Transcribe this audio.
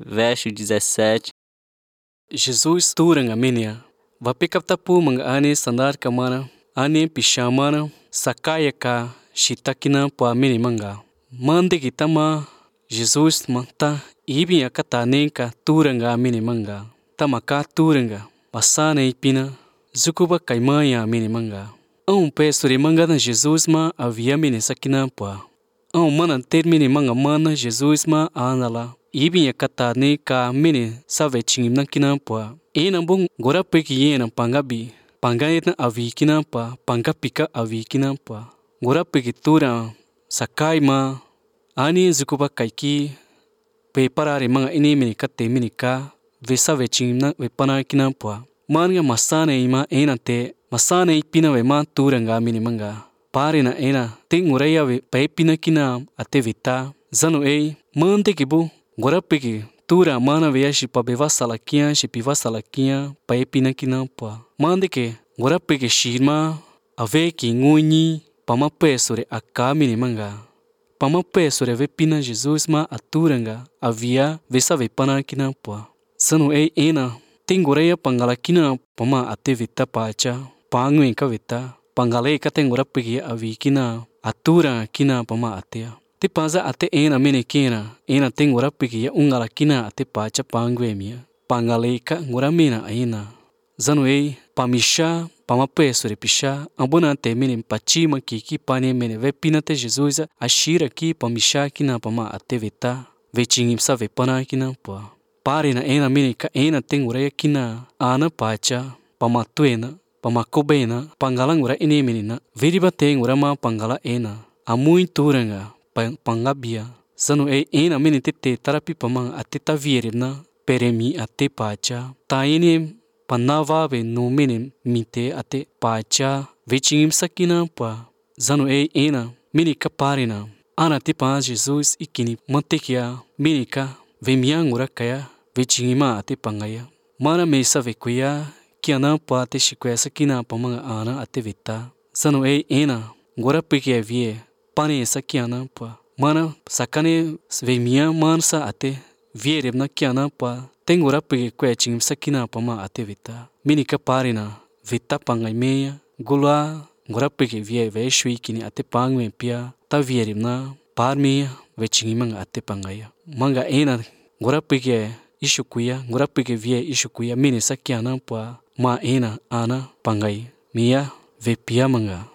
verso 17. Jesus turang aminia. Vapikap tapu mga ani sandar kamana. Ani pishamana. Sakaya ka shitakina po amini manga. Mande kita ma Jesus manta ibi akatane ka turanga amini manga. Tamaka turanga. Pasana ipina. Zukuba kaimaya amini manga. Pe suri manga na Jesus ma avia mini sakina po. Mana termini manga mana Jesus ma anala. Ibi akatane ka mini save chingim kina po. Ena bong gora peki yena pangabi. Panganit na avikina pa, pangkapika avikina pa. Gora pegitura sakai ma, ani zukuba kaiki, pe parare mga ini minikate minika, vesa veching na vepana kina pa. Manga masana ima ena te, masana ipina ve ma turanga minimanga. Pare na ena, te nguraya ve pepina kina ate vita, zano mante kibu, gora peki. Tura mana veia shipa beva salakia, shipiva salakia, paepina kina pa. Mande ke gora peke shirma, ave ki nguni, pamape sore akamini manga. Pamape sore vepina Jesus ma aturanga, avia vesa vepana kina pa. Sano ena, tengoreia pangala kina pama ate vita pacha, panguen ka vita, pangale ka tengora peke avikina, atura kina pama atea. Te paza ate ena mene kena, ena te ngora peki ya ungala kina ate pacha panguemia. Pangaleka ngora mena aina. Zano pamisha, pamapeso pisha, ambona te mene pachima kiki pane mene vepina te Jesus ashira ki pamisha kina pama ate veta, vechingimsa vepana kina pa. Pare na ena mene ka ena te ngora kina, ana pacha, pamatuena, pamakobena, pangala ngora ene menina, veriba te ngora ma pangala ena, amui turanga. Pangabia sanu ena meni tete terapi pamang ateta vierna peremi ate pacha taine panava ve no meni mite ate pacha vechingim sakina pa zanu ena meni kaparina ana te pa Jesus ikini mantekia meni ka vemiangura kaya vechingima ate pangaya mana mesa vekuya kiana pa te shikuya sakina pamanga ana ate vita zanu ena gora peke vie pane sakiana pa mana sakane vemia mansa ate vierem na kiana pa tengora pege kweching sakina pama ate vita minika parina vita pangai meya gula gora pege vie veshui kini ate pangme pia ta vierem na parmi veching manga ate pangaya manga ena gora pege ishukuya gora pege vie ishukuya mini sakiana pa ma ena ana pangai mia ve pia manga